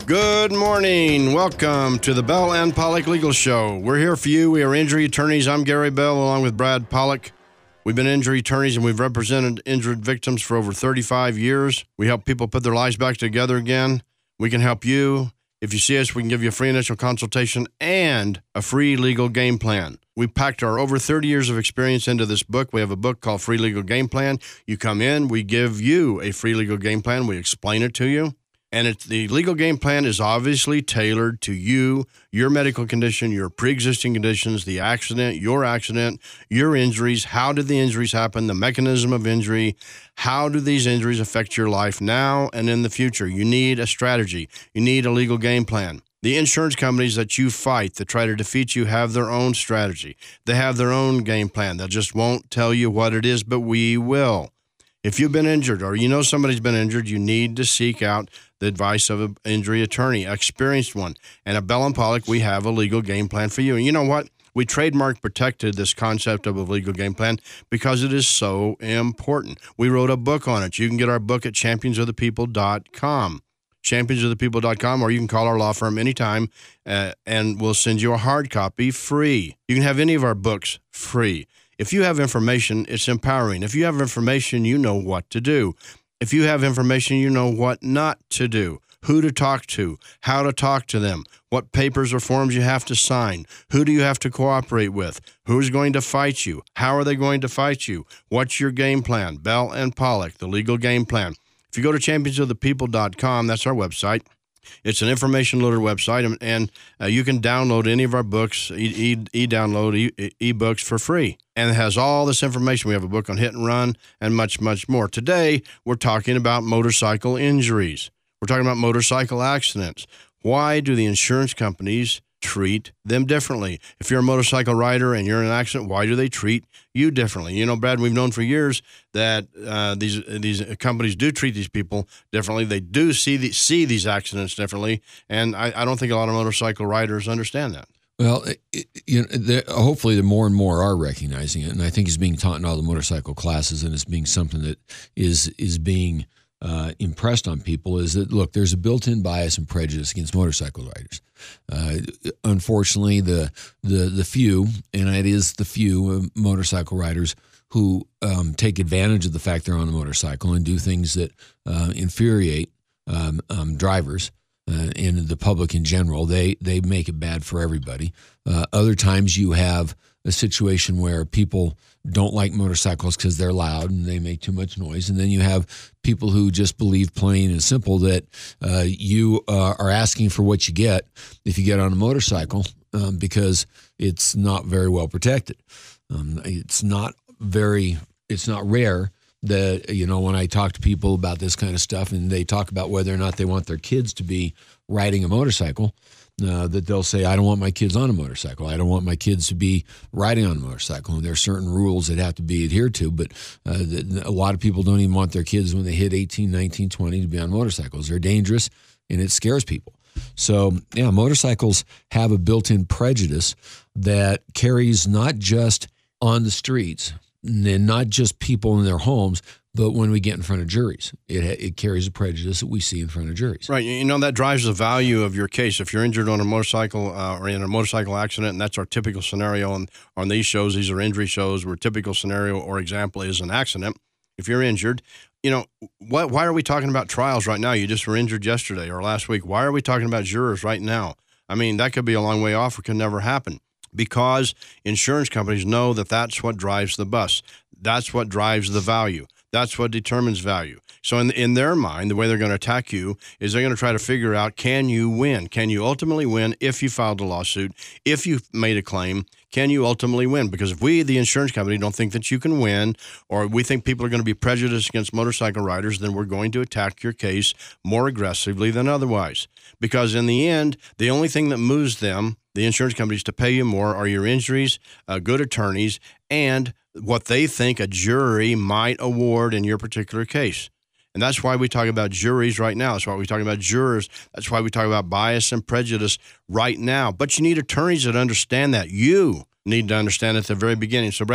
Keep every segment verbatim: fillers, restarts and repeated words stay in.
Good morning. Welcome to the Bell and Pollock Legal Show. We're here for you. We are injury attorneys. I'm Gary Bell along with Brad Pollock. We've been injury attorneys and we've represented injured victims for over thirty-five years. We help people put their lives back together again. We can help you. If you see us, we can give you a free initial consultation and a free legal game plan. We packed our over thirty years of experience into this book. We have a book called Free Legal Game Plan. You come in, we give you a free legal game plan. We explain it to you. And it's, the legal game plan is obviously tailored to you, your medical condition, your pre-existing conditions, the accident, your accident, your injuries. How did the injuries happen? The mechanism of injury. How do these injuries affect your life now and in the future? You need a strategy. You need a legal game plan. The insurance companies that you fight that try to defeat you have their own strategy. They have their own game plan. They just won't tell you what it is, but we will. If you've been injured or you know somebody's been injured, you need to seek out the advice of an injury attorney, an experienced one. And at Bell and Pollock, we have a legal game plan for you. And you know what? We trademark protected this concept of a legal game plan because it is so important. We wrote a book on it. You can get our book at champions of the people dot com. champions of the people dot com, or you can call our law firm anytime, uh, and we'll send you a hard copy free. You can have any of our books free. If you have information, it's empowering. If you have information, you know what to do. If you have information, you know what not to do, who to talk to, how to talk to them, what papers or forms you have to sign, who do you have to cooperate with, who's going to fight you, how are they going to fight you, what's your game plan. Bell and Pollock, the legal game plan. If you go to champions of the people dot com, that's our website. It's an information-loaded website, and, and uh, you can download any of our books, e- e- e-download, e- e-books for free. And it has all this information. We have a book on hit and run and much, much more. Today, we're talking about motorcycle injuries. We're talking about motorcycle accidents. Why do the insurance companies treat them differently? If you're a motorcycle rider and you're in an accident, why do they treat you differently? You know, Brad, we've known for years that uh, these these companies do treat these people differently. They do see the, see these accidents differently, and I, I don't think a lot of motorcycle riders understand that. Well, it, you know, hopefully the more and more are recognizing it, and I think it's being taught in all the motorcycle classes, and it's being something that is is being Uh, impressed on people is that, look, there's a built-in bias and prejudice against motorcycle riders. Uh, unfortunately, the the the few, and it is the few uh, motorcycle riders who um, take advantage of the fact they're on a motorcycle and do things that uh, infuriate um, um, drivers uh, and the public in general. They they make it bad for everybody. Uh, other times you have a situation where people don't like motorcycles because they're loud and they make too much noise. And then you have people who just believe plain and simple that uh, you uh, are asking for what you get if you get on a motorcycle um, because it's not very well protected. Um, it's not very, it's not rare that, you know, when I talk to people about this kind of stuff and they talk about whether or not they want their kids to be riding a motorcycle, Uh, that they'll say, I don't want my kids on a motorcycle. I don't want my kids to be riding on a motorcycle. And there are certain rules that have to be adhered to, but uh, the, a lot of people don't even want their kids when they hit eighteen, nineteen, twenty to be on motorcycles. They're dangerous, and it scares people. So, yeah, motorcycles have a built-in prejudice that carries not just on the streets and not just people in their homes, but when we get in front of juries, it it carries a prejudice that we see in front of juries. Right. You know, that drives the value of your case. If you're injured on a motorcycle uh, or in a motorcycle accident, and that's our typical scenario on, on these shows, these are injury shows where typical scenario or example is an accident. If you're injured, you know, what, why are we talking about trials right now? You just were injured yesterday or last week. Why are we talking about jurors right now? I mean, that could be a long way off or could never happen because insurance companies know that that's what drives the bus. That's what drives the value. That's what determines value. So in in their mind, the way they're going to attack you is they're going to try to figure out, can you win? Can you ultimately win if you filed a lawsuit? If you made a claim, can you ultimately win? Because if we, the insurance company, don't think that you can win, or we think people are going to be prejudiced against motorcycle riders, then we're going to attack your case more aggressively than otherwise. Because in the end, the only thing that moves them, the insurance companies, to pay you more are your injuries, uh, good attorneys, and what they think a jury might award in your particular case. And that's why we talk about juries right now. That's why we talk about jurors. That's why we talk about bias and prejudice right now. But you need attorneys that understand that. You need to understand at the very beginning. So, Brad,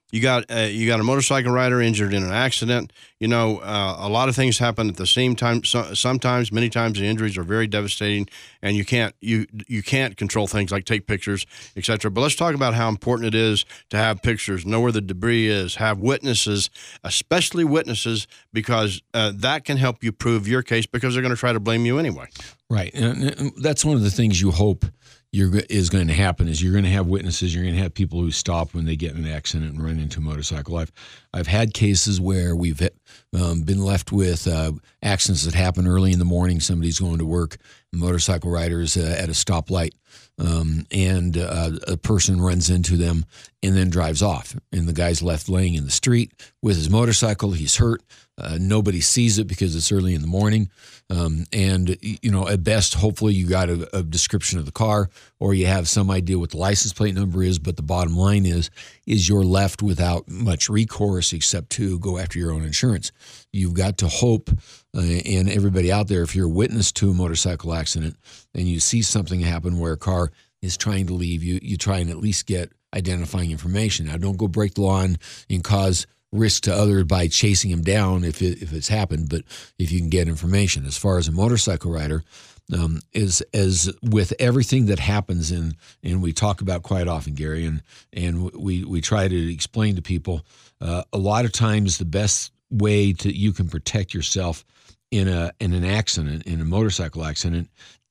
You got uh, you got a motorcycle rider injured in an accident. You know, uh, a lot of things happen at the same time. So, sometimes, many times, the injuries are very devastating, and you can't you you can't control things like take pictures, et cetera. But let's talk about how important it is to have pictures, know where the debris is, have witnesses, especially witnesses, because uh, that can help you prove your case, because they're going to try to blame you anyway. Right, and that's one of the things you hope You're, is going to happen is you're going to have witnesses. You're going to have people who stop when they get in an accident and run into a motorcycle. I've I've had cases where we've um, been left with uh, accidents that happen early in the morning. Somebody's going to work, a motorcycle rider's uh, at a stoplight, um, and uh, a person runs into them and then drives off. And the guy's left laying in the street with his motorcycle. He's hurt. Uh, nobody sees it because it's early in the morning. Um, and, you know, at best, hopefully you got a, a description of the car, or you have some idea what the license plate number is. But the bottom line is, is you're left without much recourse except to go after your own insurance. You've got to hope, uh, and everybody out there, if you're a witness to a motorcycle accident and you see something happen where a car is trying to leave you, you try and at least get identifying information. Now, don't go break the law and, and cause risk to others by chasing him down if it, if it's happened, but if you can get information. As far as a motorcycle rider, um, is as with everything that happens, in, and we talk about quite often, Gary, and and we we try to explain to people, uh, a lot of times the best way to you can protect yourself in a in an accident, in a motorcycle accident,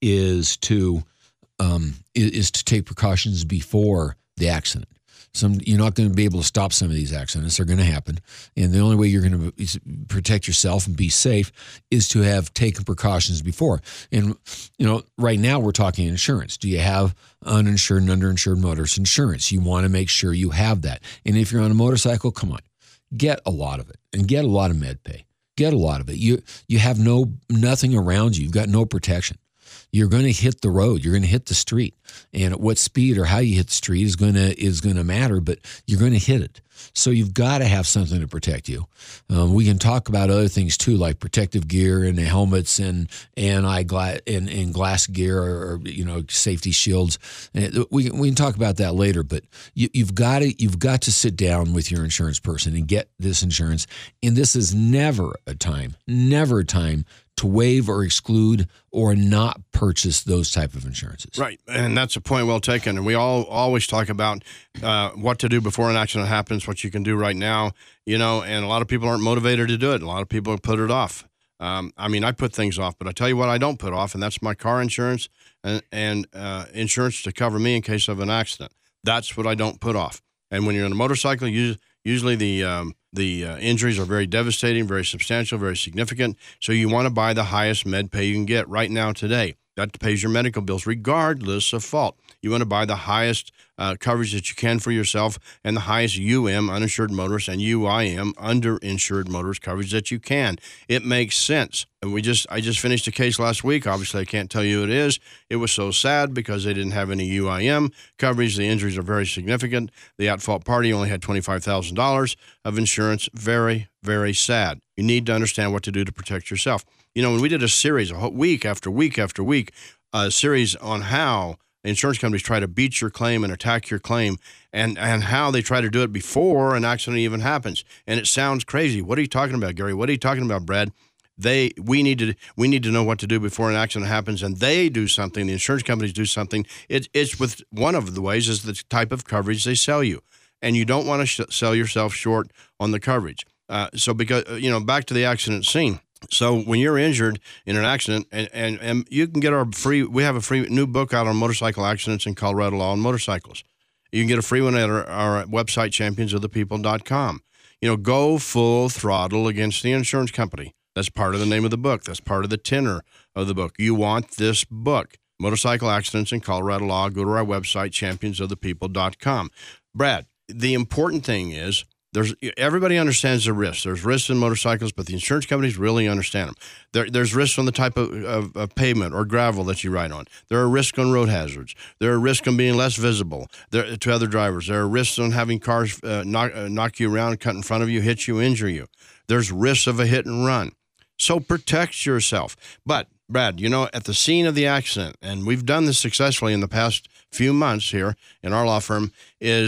is to um, is to take precautions before the accident. Some, you're not going to be able to stop some of these accidents. They're going to happen. And the only way you're going to protect yourself and be safe is to have taken precautions before. And, you know, right now we're talking insurance. Do you have uninsured and underinsured motorist insurance? You want to make sure you have that. And if you're on a motorcycle, come on, get a lot of it and get a lot of med pay. Get a lot of it. You, you have no nothing around you. You've got no protection. You're going to hit the road. You're going to hit the street, and at what speed or how you hit the street is going to is going to matter. But you're going to hit it, so you've got to have something to protect you. Um, we can talk about other things too, like protective gear and helmets and and eye gla- and, and glass gear, or, or you know, safety shields. And we we can talk about that later. But you, you've got to you've got to sit down with your insurance person and get this insurance. And this is never a time, never a time to waive or exclude or not purchase those type of insurances. Right, and that's a point well taken. And we all always talk about uh, what to do before an accident happens, what you can do right now, you know, and a lot of people aren't motivated to do it. A lot of people put it off. Um, I mean, I put things off, but I tell you what I don't put off, and that's my car insurance and, and uh, insurance to cover me in case of an accident. That's what I don't put off. And when you're on a motorcycle, you, usually the um, the uh, injuries are very devastating, very substantial, very significant. So you want to buy the highest med pay you can get right now today. That pays your medical bills regardless of fault. You want to buy the highest uh, coverage that you can for yourself and the highest U M, uninsured motorist, and U I M, underinsured motorist coverage that you can. It makes sense. And we just, I just finished a case last week. Obviously, I can't tell you who it is. It was so sad because they didn't have any U I M coverage. The injuries are very significant. The at-fault party only had twenty-five thousand dollars of insurance. Very, very sad. You need to understand what to do to protect yourself. You know, when we did a series, a whole week after week after week, a series on how insurance companies try to beat your claim and attack your claim, and, and how they try to do it before an accident even happens. And it sounds crazy. What are you talking about, Gary? What are you talking about, Brad? They we need to we need to know what to do before an accident happens, and they do something. The insurance companies do something. It, it's with one of the ways is the type of coverage they sell you, and you don't want to sh- sell yourself short on the coverage. Uh, so because you know, back to the accident scene. So when you're injured in an accident, and, and, and you can get our free, we have a free new book out on motorcycle accidents in Colorado law and motorcycles. You can get a free one at our, our website, champions of the people dot com. You know, go full throttle against the insurance company. That's part of the name of the book. That's part of the tenor of the book. You want this book, Motorcycle Accidents in Colorado Law. Go to our website, champions of the people dot com. Brad, the important thing is, There's everybody understands the risks. There's risks in motorcycles, but the insurance companies really understand them. There, there's risks on the type of, of, of pavement or gravel that you ride on. There are risks on road hazards. There are risks on being less visible there, to other drivers. There are risks on having cars uh, knock, uh, knock you around, cut in front of you, hit you, injure you. There's risks of a hit and run. So protect yourself. But, Brad, you know, at the scene of the accident, and we've done this successfully in the past few months here in our law firm, is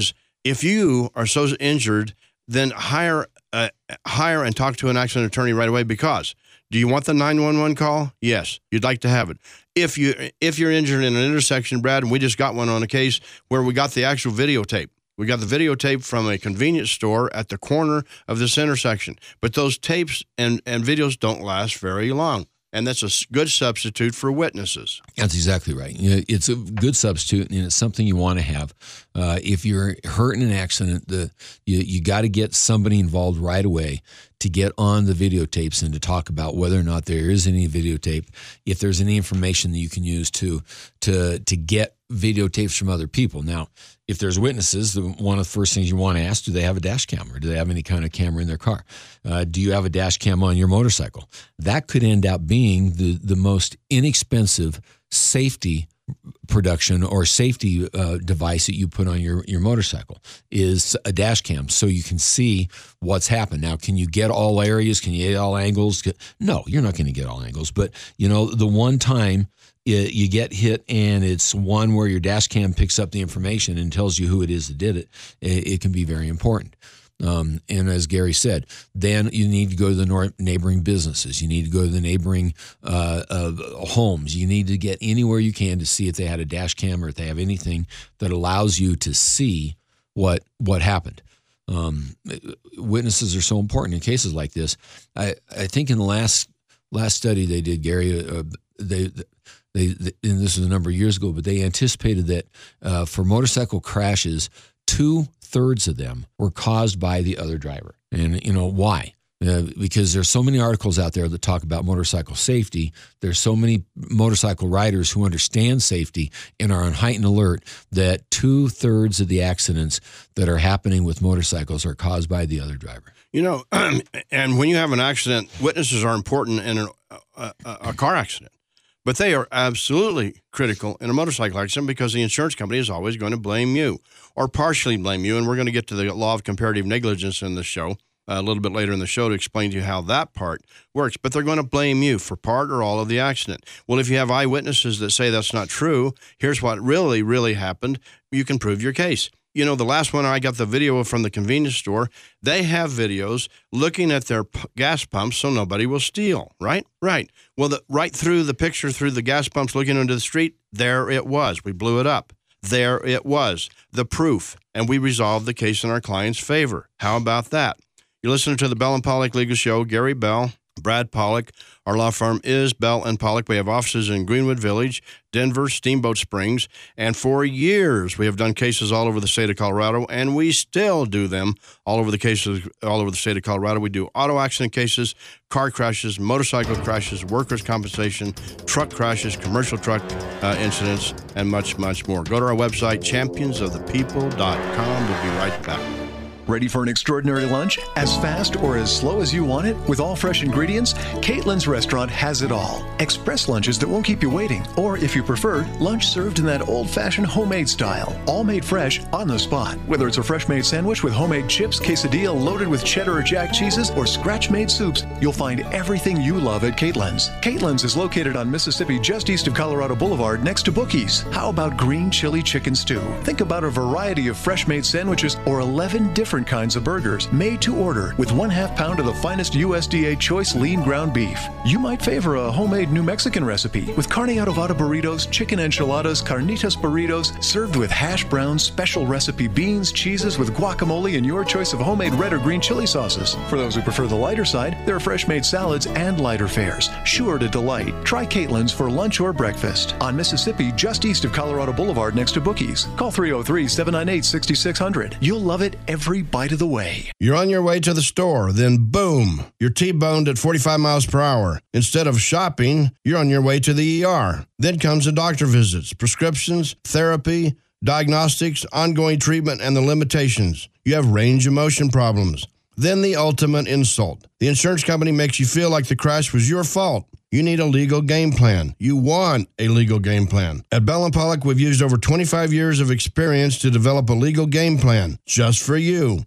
If you are so injured, then hire uh, hire and talk to an accident attorney right away, because do you want the nine one one call? Yes, you'd like to have it. If, you, if you're injured in an intersection, Brad, and we just got one on a case where we got the actual videotape. We got the videotape from a convenience store at the corner of this intersection. But those tapes and, and videos don't last very long. And that's a good substitute for witnesses. That's exactly right. It's a good substitute, and it's something you want to have. Uh, if you're hurt in an accident, the you, you got to get somebody involved right away to get on the videotapes and to talk about whether or not there is any videotape, if there's any information that you can use to to to get videotapes from other people. Now, if there's witnesses, the, one of the first things you want to ask, do they have a dash cam, or do they have any kind of camera in their car? Uh, do you have a dash cam on your motorcycle? That could end up being the, the most inexpensive safety production or safety uh, device that you put on your, your motorcycle is a dash cam, so you can see what's happened. Now, can you get all areas? Can you get all angles? No, you're not going to get all angles. But, you know, the one time you get hit and it's one where your dash cam picks up the information and tells you who it is that did it, it can be very important. Um, and as Gary said, then you need to go to the nor- neighboring businesses. You need to go to the neighboring uh, uh, homes. You need to get anywhere you can to see if they had a dash cam or if they have anything that allows you to see what what happened. Um, witnesses are so important in cases like this. I, I think in the last last study they did, Gary, uh, they. They, and this was a number of years ago, but they anticipated that uh, for motorcycle crashes, two-thirds of them were caused by the other driver. And, you know, why? Uh, because there's so many articles out there that talk about motorcycle safety. There's so many motorcycle riders who understand safety and are on heightened alert that two-thirds of the accidents that are happening with motorcycles are caused by the other driver. You know, and when you have an accident, witnesses are important in a, a, a car accident. But they are absolutely critical in a motorcycle accident, because the insurance company is always going to blame you or partially blame you. And we're going to get to the law of comparative negligence in the show uh, a little bit later in the show to explain to you how that part works. But they're going to blame you for part or all of the accident. Well, if you have eyewitnesses that say that's not true, here's what really, really happened, you can prove your case. You know, the last one, I got the video from the convenience store. They have videos looking at their p- gas pumps so nobody will steal, right? Right. Well, the, right through the picture, through the gas pumps looking into the street, there it was. We blew it up. There it was, the proof, and we resolved the case in our client's favor. How about that? You're listening to the Bell and Pollock Legal Show. Gary Bell, Brad Pollock. Our law firm is Bell and Pollock. We have offices in Greenwood Village, Denver, Steamboat Springs, and for years we have done cases all over the state of Colorado, and we still do them all over the cases all over the state of Colorado. We do auto accident cases, car crashes, motorcycle crashes, workers' compensation, truck crashes, commercial truck uh, incidents, and much, much more. Go to our website, champions of the people dot com. We'll be right back. Ready for an extraordinary lunch? As fast or as slow as you want it? With all fresh ingredients? Caitlin's Restaurant has it all. Express lunches that won't keep you waiting. Or if you prefer, lunch served in that old-fashioned homemade style. All made fresh on the spot. Whether it's a fresh-made sandwich with homemade chips, quesadilla loaded with cheddar or jack cheeses, or scratch-made soups, you'll find everything you love at Caitlin's. Caitlin's is located on Mississippi just east of Colorado Boulevard next to Bookies. How about green chili chicken stew? Think about a variety of fresh-made sandwiches or eleven different kinds of burgers made to order with one half pound of the finest U S D A choice lean ground beef. You might favor a homemade New Mexican recipe with carne adobada burritos, chicken enchiladas, carnitas burritos, served with hash browns, special recipe beans, cheeses with guacamole, and your choice of homemade red or green chili sauces. For those who prefer the lighter side, there are fresh made salads and lighter fares, sure to delight. Try Caitlin's for lunch or breakfast on Mississippi, just east of Colorado Boulevard next to Bookies. Call three oh three, seven nine eight, six six zero zero. You'll love it every bite of the way. You're on your way to the store, then boom, you're T-boned at forty-five miles per hour. Instead of shopping, you're on your way to the E R. Then comes the doctor visits, prescriptions, therapy, diagnostics, ongoing treatment, and the limitations. You have range of motion problems. Then the ultimate insult. The insurance company makes you feel like the crash was your fault. You need a legal game plan. You want a legal game plan. At Bell and Pollock, we've used over twenty-five years of experience to develop a legal game plan just for you.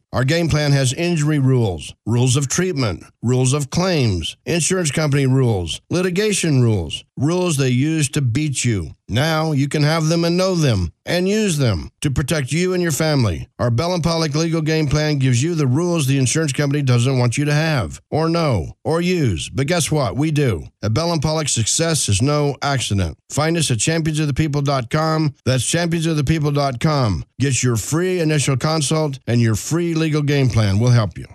Our game plan has injury rules, rules of treatment, rules of claims, insurance company rules, litigation rules, rules they use to beat you. Now you can have them and know them and use them to protect you and your family. Our Bell and Pollock legal game plan gives you the rules the insurance company doesn't want you to have or know or use. But guess what? We do. At Bell and Pollock, success is no accident. Find us at champions of the people dot com. That's champions of the people dot com. Get your free initial consult and your free legal game plan. We'll help you.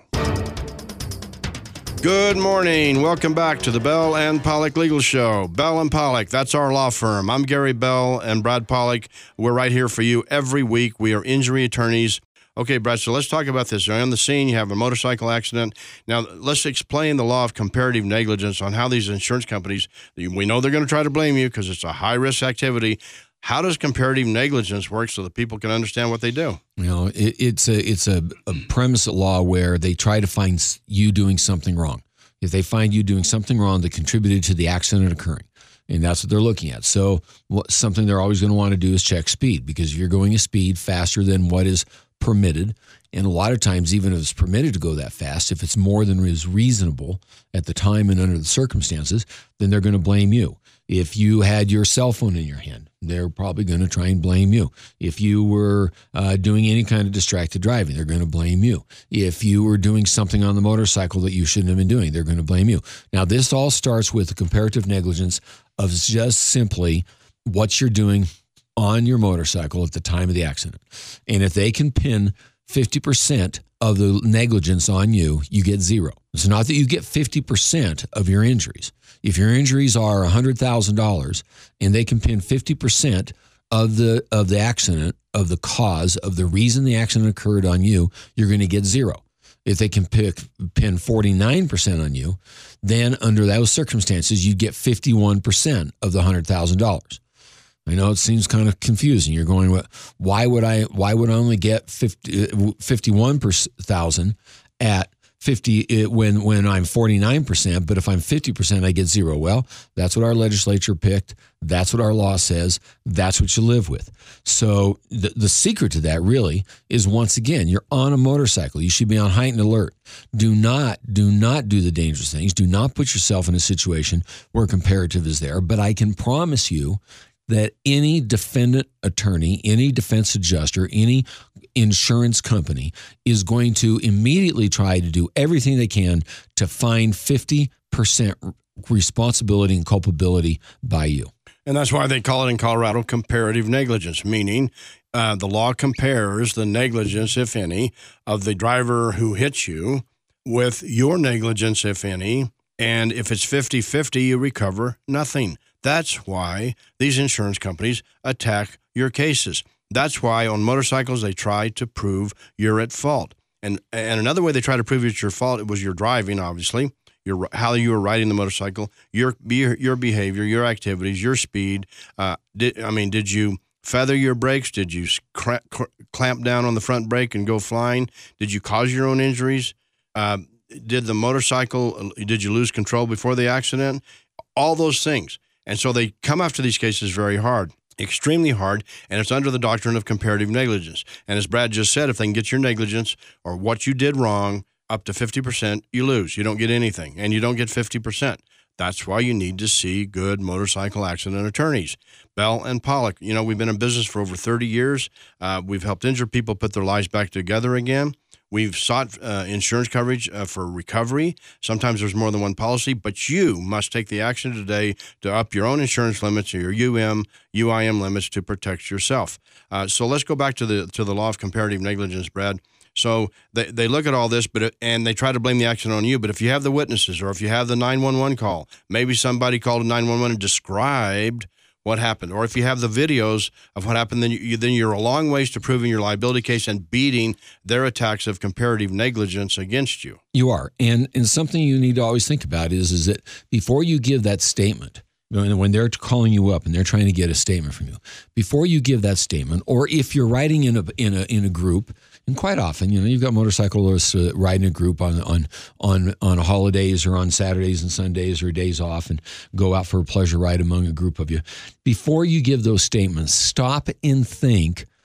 Good morning. Welcome back to the Bell and Pollock Legal Show. Bell and Pollock, that's our law firm. I'm Gary Bell and Brad Pollock. We're right here for you every week. We are injury attorneys. Okay, Brad, so let's talk about this. You're on the scene, you have a motorcycle accident. Now, let's explain the law of comparative negligence on how these insurance companies, we know they're going to try to blame you because it's a high-risk activity. How does comparative negligence work so that people can understand what they do? You know, it, it's a it's a, a premise at law where they try to find you doing something wrong. If they find you doing something wrong that contributed to the accident occurring, and that's what they're looking at. So what, something they're always going to want to do is check speed, because if you're going a speed faster than what is permitted, and a lot of times even if it's permitted to go that fast, if it's more than is reasonable at the time and under the circumstances, then they're going to blame you. If you had your cell phone in your hand, they're probably going to try and blame you. If you were uh, doing any kind of distracted driving, they're going to blame you. If you were doing something on the motorcycle that you shouldn't have been doing, they're going to blame you. Now, this all starts with the comparative negligence of just simply what you're doing on your motorcycle at the time of the accident. And if they can pin fifty percent of the negligence on you, you get zero. It's not that you get fifty percent of your injuries. If your injuries are one hundred thousand dollars and they can pin fifty percent of the of the accident, of the cause, of the reason the accident occurred on you, you're going to get zero. If they can pick, pin forty-nine percent on you, then under those circumstances, you get fifty-one percent of the one hundred thousand dollars. I know it seems kind of confusing. You're going, why would I, why would I only get fifty, fifty-one thousand at fifty when, when I'm forty-nine percent, but if I'm fifty percent, I get zero? Well, that's what our legislature picked. That's what our law says. That's what you live with. So the, the secret to that really is, once again, you're on a motorcycle. You should be on heightened alert. Do not, do not do the dangerous things. Do not put yourself in a situation where comparative is there. But I can promise you that any defendant attorney, any defense adjuster, any insurance company is going to immediately try to do everything they can to find fifty percent responsibility and culpability by you. And that's why they call it in Colorado comparative negligence, meaning uh, the law compares the negligence, if any, of the driver who hits you with your negligence, if any, and if it's fifty-fifty, you recover nothing. That's why these insurance companies attack your cases. That's why on motorcycles, they try to prove you're at fault. And and another way they try to prove it's your fault, it was your driving, obviously, your how you were riding the motorcycle, your your behavior, your activities, your speed. Uh, did, I mean, did you feather your brakes? Did you cra- clamp down on the front brake and go flying? Did you cause your own injuries? Uh, did the motorcycle, did you lose control before the accident? All those things. And so they come after these cases very hard, extremely hard, and it's under the doctrine of comparative negligence. And as Brad just said, if they can get your negligence or what you did wrong up to fifty percent, you lose. You don't get anything, and you don't get fifty percent. That's why you need to see good motorcycle accident attorneys. Bell and Pollock, you know, we've been in business for over thirty years. Uh, we've helped injured people put their lives back together again. We've sought uh, insurance coverage uh, for recovery. Sometimes there's more than one policy, but you must take the action today to up your own insurance limits or your U M, U I M limits to protect yourself. Uh, so let's go back to the to the law of comparative negligence, Brad. So they, they look at all this, but it, and they try to blame the accident on you. But if you have the witnesses or if you have the nine one one call, maybe somebody called a nine one one and described what happened. Or if you have the videos of what happened, then, you, then you're a long ways to proving your liability case and beating their attacks of comparative negligence against you. You are. And and something you need to always think about is, is that before you give that statement, when they're calling you up and they're trying to get a statement from you, before you give that statement, or if you're riding in a in a in a group, and quite often, you know, you've got motorcyclists uh, riding a group on on on on holidays or on Saturdays and Sundays or days off, and go out for a pleasure ride among a group of you. Before you give those statements, stop and think: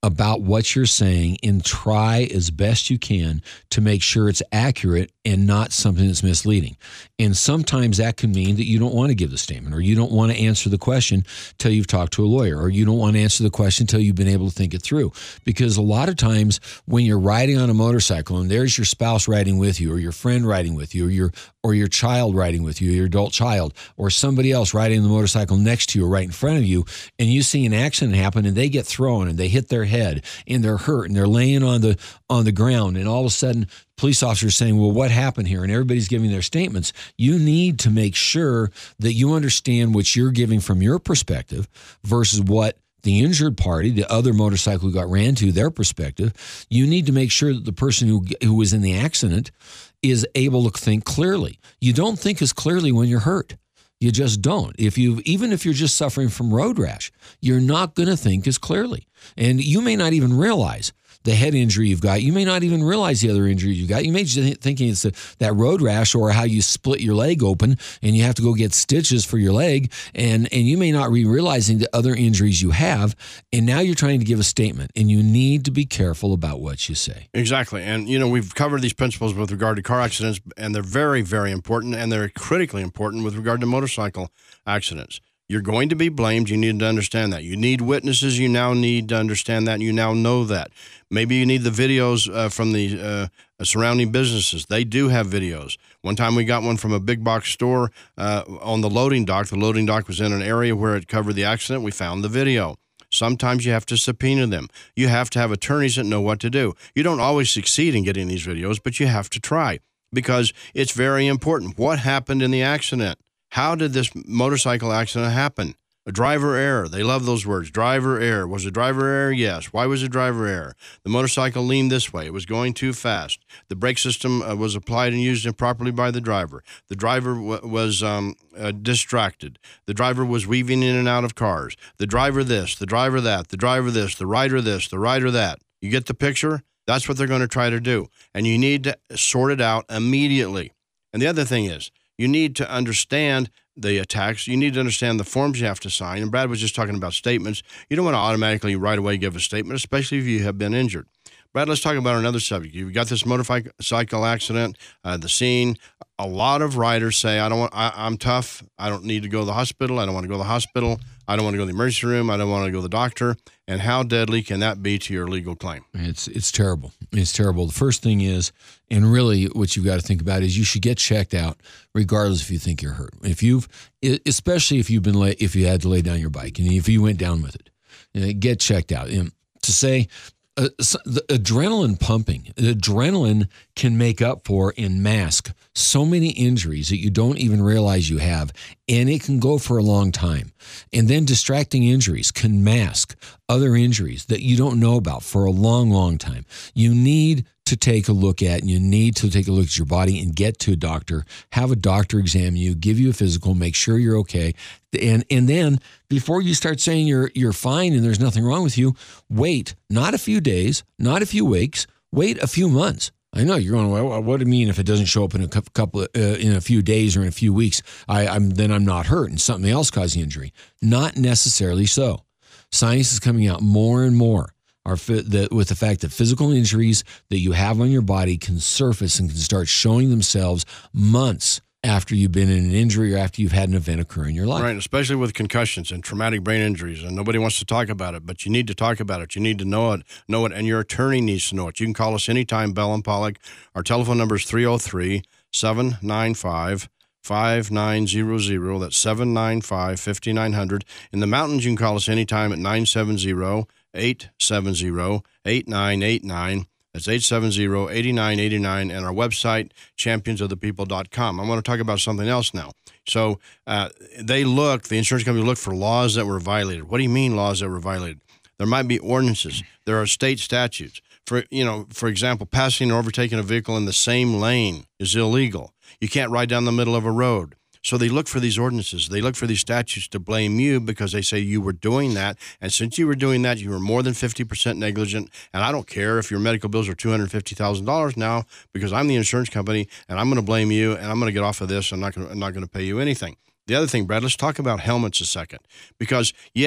about what you're saying and try as best you can to make sure it's accurate and not something that's misleading. And sometimes that can mean that you don't want to give the statement, or you don't want to answer the question till you've talked to a lawyer, or you don't want to answer the question till you've been able to think it through. Because a lot of times when you're riding on a motorcycle and there's your spouse riding with you, or your friend riding with you, or your or your child riding with you, your adult child, or somebody else riding the motorcycle next to you or right in front of you, and you see an accident happen and they get thrown and they hit their head and they're hurt and they're laying on the on the ground, and all of a sudden police officers saying, well, what happened here? And everybody's giving their statements. You need to make sure that you understand what you're giving from your perspective versus what the injured party, the other motorcycle who got ran to, their perspective. You need to make sure that the person who who was in the accident is able to think clearly. You don't think as clearly when you're hurt. You just don't. If you, even if you're just suffering from road rash, you're not going to think as clearly. And you may not even realize the head injury you've got. You may not even realize the other injury you got. You may just be thinking it's the, that road rash, or how you split your leg open and you have to go get stitches for your leg. And, and you may not be realizing the other injuries you have. And now you're trying to give a statement, and you need to be careful about what you say. Exactly. And, you know, we've covered these principles with regard to car accidents, and they're very, very important, and they're critically important with regard to motorcycle accidents. You're going to be blamed. You need to understand that. You need witnesses. You now need to understand that. You now know that. Maybe you need the videos uh, from the uh, surrounding businesses. They do have videos. One time we got one from a big box store uh, on the loading dock. The loading dock was in an area where it covered the accident. We found the video. Sometimes you have to subpoena them. You have to have attorneys that know what to do. You don't always succeed in getting these videos, but you have to try, because it's very important. What happened in the accident? How did this motorcycle accident happen? A driver error. They love those words. Driver error. Was it driver error? Yes. Why was it driver error? The motorcycle leaned this way. It was going too fast. The brake system uh, was applied and used improperly by the driver. The driver w- was um, uh, distracted. The driver was weaving in and out of cars. The driver this, the driver that, the driver this, the rider this, the rider that. You get the picture? That's what they're going to try to do. And you need to sort it out immediately. And the other thing is, you need to understand the attacks. You need to understand the forms you have to sign. And Brad was just talking about statements. You don't want to automatically right away give a statement, especially if you have been injured. Brad, let's talk about another subject. You've got this motorcycle accident, uh, the scene. A lot of riders say, I don't want, I, I'm tough. I don't need to go to the hospital. I don't want to go to the hospital. I don't want to go to the emergency room. I don't want to go to the doctor. And how deadly can that be to your legal claim? It's it's terrible. It's terrible. The first thing is, and really what you've got to think about is, you should get checked out regardless if you think you're hurt. If you've, especially if you've been lay, if you had to lay down your bike and if you went down with it, you know, get checked out. And to say, Uh, so the adrenaline pumping, the adrenaline can make up for and mask so many injuries that you don't even realize you have, and it can go for a long time. And then distracting injuries can mask other injuries that you don't know about for a long, long time. You need to take a look at, and you need to take a look at your body and get to a doctor, have a doctor examine you, give you a physical, make sure you're okay. And and then before you start saying you're you're fine and there's nothing wrong with you, wait, not a few days, not a few weeks, wait a few months. I know you're going, well, what do you mean if it doesn't show up in a couple of, uh, in a few days or in a few weeks, I, I'm then I'm not hurt and something else caused the injury? Not necessarily so. Science is coming out more and more are the, with the fact that physical injuries that you have on your body can surface and can start showing themselves months after you've been in an injury or after you've had an event occur in your life. Right, especially with concussions and traumatic brain injuries, and nobody wants to talk about it, but you need to talk about it. You need to know it, know it, and your attorney needs to know it. You can call us anytime, Bell and Pollock. Our telephone number is three oh three, seven nine five, five nine zero zero. That's seven nine five, five nine zero zero. In the mountains, you can call us anytime at nine seven zero, eight seven zero, eight nine eight nine. That's eight seven zero, eight nine eight nine, and our website, champions of the people dot com. I want to talk about something else now. So uh, they look, the insurance company looked for laws that were violated. What do you mean laws that were violated? There might be ordinances. There are state statutes. For, you know, for example, passing or overtaking a vehicle in the same lane is illegal. You can't ride down the middle of a road. So they look for these ordinances. They look for these statutes to blame you because they say you were doing that. And since you were doing that, you were more than fifty percent negligent. And I don't care if your medical bills are two hundred fifty thousand dollars now because I'm the insurance company and I'm going to blame you and I'm going to get off of this. I'm not going to, I'm not going to pay you anything. The other thing, Brad, let's talk about helmets a second. Because, yes,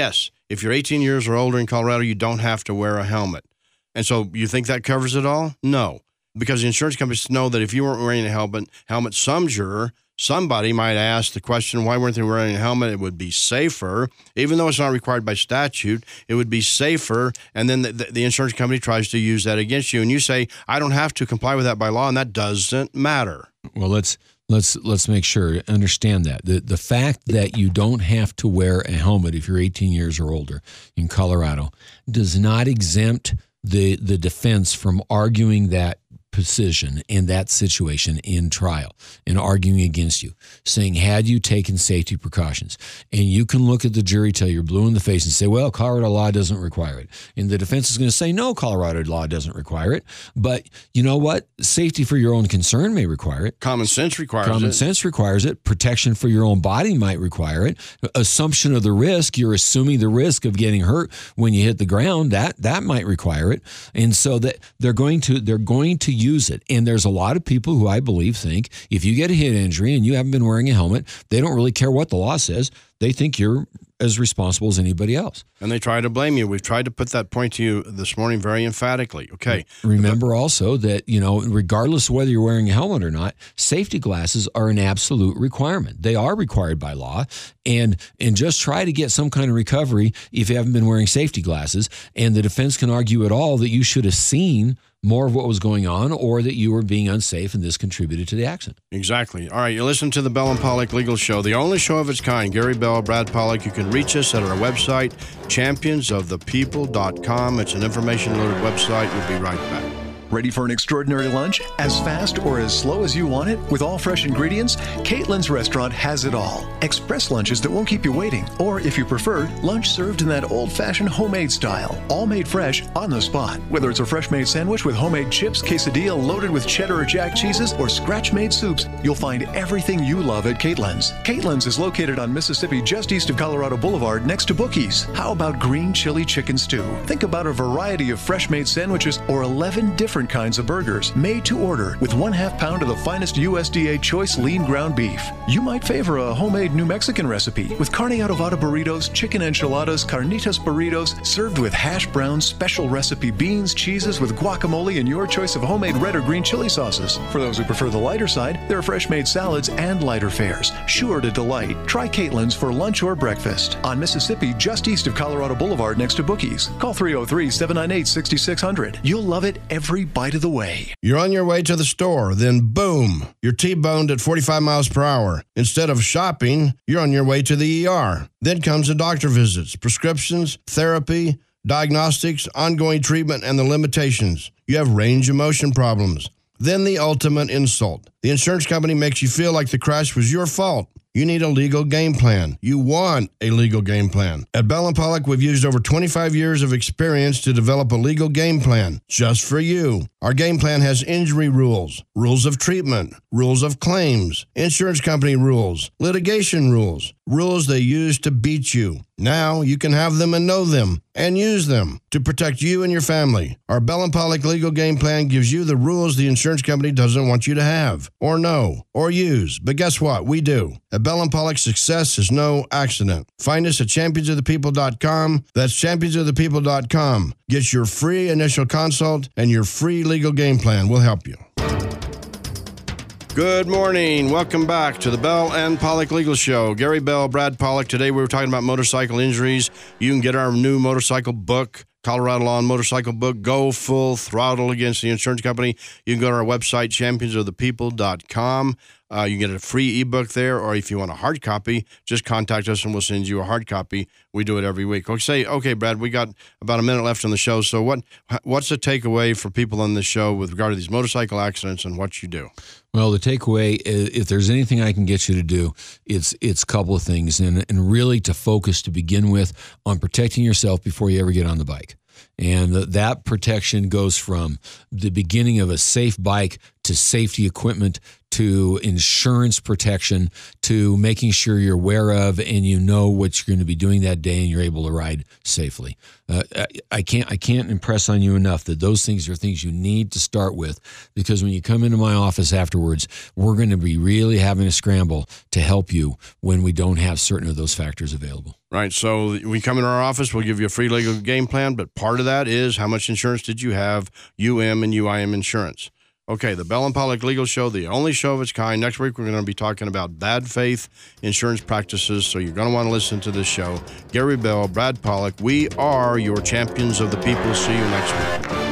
If you're eighteen years or older in Colorado, you don't have to wear a helmet. And so you think that covers it all? No, because the insurance companies know that if you weren't wearing a helmet, helmet, some juror, somebody might ask the question, why weren't they wearing a helmet? It would be safer, even though it's not required by statute, it would be safer. And then the, the, the insurance company tries to use that against you. And you say, I don't have to comply with that by law, and that doesn't matter. Well, let's let's let's make sure, understand that. The, the fact that you don't have to wear a helmet if you're eighteen years or older in Colorado does not exempt the the defense from arguing that position in that situation in trial and arguing against you, saying, had you taken safety precautions? And you can look at the jury till you're blue in the face and say, well, Colorado law doesn't require it. And the defense is going to say, no, Colorado law doesn't require it. But you know what? Safety for your own concern may require it. Common sense requires Common it. Common sense requires it. Protection for your own body might require it. Assumption of the risk, you're assuming the risk of getting hurt when you hit the ground, that that might require it. And so that they're going to they're going to use it. And there's a lot of people who I believe think if you get a head injury and you haven't been wearing a helmet, they don't really care what the law says. They think you're as responsible as anybody else. And they try to blame you. We've tried to put that point to you this morning very emphatically. Okay. Remember also that, you know, regardless of whether you're wearing a helmet or not, safety glasses are an absolute requirement. They are required by law. And and just try to get some kind of recovery if you haven't been wearing safety glasses. And the defense can argue at all that you should have seen more of what was going on or that you were being unsafe and this contributed to the accident. Exactly. All right, you listen to the Bell and Pollock Legal Show, the only show of its kind. Gary Bell, Brad Pollock. You can reach us at our website, champions of the people dot com. It's an information-loaded website. We'll be right back. Ready for an extraordinary lunch? As fast or as slow as you want it? With all fresh ingredients? Caitlin's Restaurant has it all. Express lunches that won't keep you waiting. Or, if you prefer, lunch served in that old-fashioned homemade style. All made fresh on the spot. Whether it's a fresh-made sandwich with homemade chips, quesadilla loaded with cheddar or jack cheeses, or scratch-made soups, you'll find everything you love at Caitlin's. Caitlin's is located on Mississippi just east of Colorado Boulevard next to Bookies. How about green chili chicken stew? Think about a variety of fresh-made sandwiches or eleven different kinds of burgers made to order with one half pound of the finest U S D A choice lean ground beef. You might favor a homemade New Mexican recipe with carne adobada burritos, chicken enchiladas, carnitas burritos, served with hash browns, special recipe beans, cheeses with guacamole, and your choice of homemade red or green chili sauces. For those who prefer the lighter side, there are fresh made salads and lighter fares, sure to delight. Try Caitlin's for lunch or breakfast on Mississippi, just east of Colorado Boulevard next to Bookies. Call three oh three, seven nine eight, six six zero zero. You'll love it every bite of the way. You're on your way to the store, then boom, you're T-boned at forty-five miles per hour. Instead of shopping, you're on your way to the E R. Then comes the doctor visits, prescriptions, therapy, diagnostics, ongoing treatment, and the limitations. You have range of motion problems. Then the ultimate insult. The insurance company makes you feel like the crash was your fault. You need a legal game plan. You want a legal game plan. At Bell and Pollock, we've used over twenty-five years of experience to develop a legal game plan just for you. Our game plan has injury rules, rules of treatment, rules of claims, insurance company rules, litigation rules, rules they use to beat you. Now you can have them and know them and use them to protect you and your family. Our Bell and Pollock legal game plan gives you the rules the insurance company doesn't want you to have or know or use. But guess what? We do. At Bell and Pollock, success is no accident. Find us at champions of the people dot com. That's champions of the people dot com. Get your free initial consult and your free legal game plan. We'll help you. Good morning. Welcome back to the Bell and Pollock Legal Show. Gary Bell, Brad Pollock. Today we were talking about motorcycle injuries. You can get our new motorcycle book, Colorado Law and Motorcycle Book, Go Full Throttle Against the Insurance Company. You can go to our website, champions of the people dot com. Uh, you can get a free ebook there, or if you want a hard copy, just contact us and we'll send you a hard copy. We do it every week. Okay, say, okay, Brad, we got about a minute left on the show. So what what's the takeaway for people on this show with regard to these motorcycle accidents and what you do? Well, the takeaway, if there's anything I can get you to do, it's it's a couple of things, and, and really to focus to begin with on protecting yourself before you ever get on the bike. And th- that protection goes from the beginning of a safe bike to safety equipment to insurance protection to making sure you're aware of and you know what you're going to be doing that day and you're able to ride safely. Uh, I, I can't I can't impress on you enough that those things are things you need to start with, because when you come into my office afterwards, we're going to be really having a scramble to help you when we don't have certain of those factors available. Right. So when you come into our office, we'll give you a free legal game plan, but part of that is how much insurance did you have, U M and U I M insurance. Okay, the Bell and Pollock Legal Show, the only show of its kind. Next week, we're going to be talking about bad faith insurance practices, so you're going to want to listen to this show. Gary Bell, Brad Pollock, we are your champions of the people. See you next week.